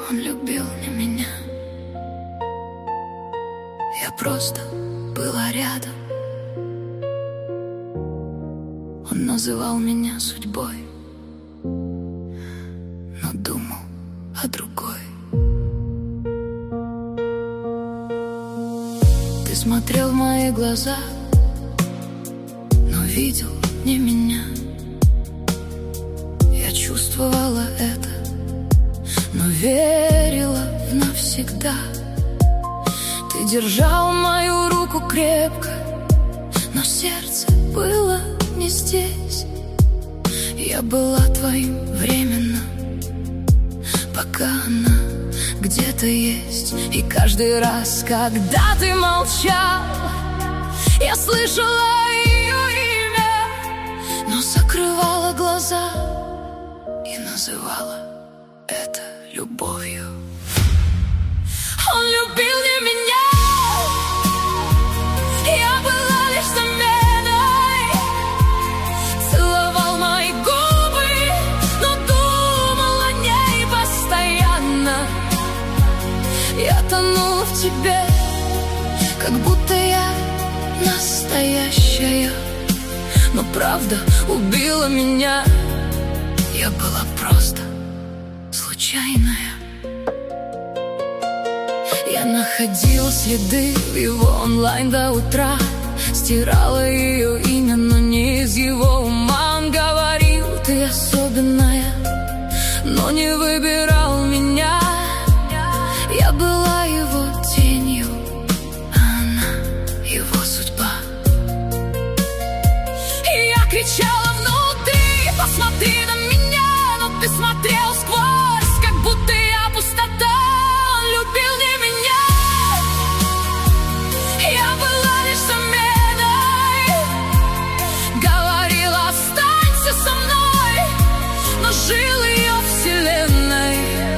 Он любил не меня. Я просто была рядом. Он называл меня судьбой, но думал о другой. Ты смотрел в мои глаза, но видел не меня. Я чувствовала это, но верила навсегда. Ты держал мою руку крепко, но сердце было не здесь. Я была твоим временно, пока она где-то есть. И каждый раз, когда ты молчал, я слышала ее имя, но закрывала глаза и называла это любовью. Он любил не меня. Я была лишь заменой. Целовал мои губы, но думал о ней постоянно. Я тонула в тебе, как будто я настоящая. Но правда убила меня. Я была просто случайная. Я находила следы в его онлайн до утра, стирала ее имя, но не из его ума. Он говорил: ты особенная, но не выбирал меня. Я была его тенью, а она его судьба. И я кричала внутри: посмотри на меня, но ты смотрел сквозь, как будто я пустота. Он любил не меня. Я была лишь заменой. Говорила: останься со мной, но жил ее вселенной.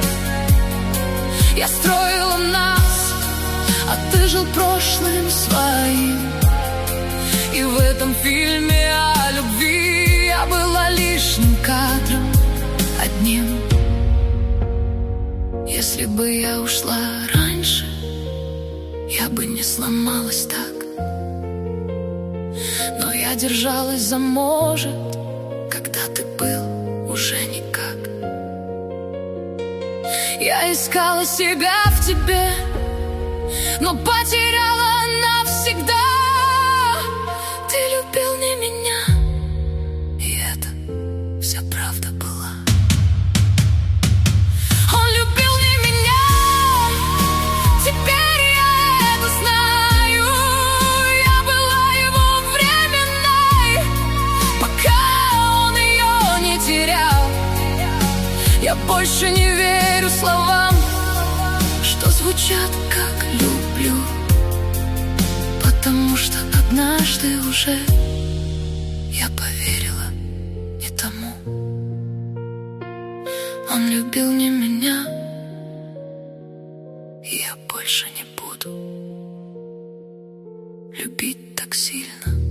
Я строила нас, а ты жил прошлым своим. И в этом фильме о любви я была лишним кадром, одним. Если бы я ушла раньше, я бы не сломалась так. Но я держалась за может, когда ты был уже никак. Я искала себя в тебе, но потеряла навсегда. Ты любил не меня, и это вся правда была. Он любил не меня, теперь я это знаю. Я была его временной, пока он ее не терял. Я больше не верю словам, что звучат как «люблю», потому что однажды уже я поверила не тому. Он любил не меня, и я больше не буду любить так сильно.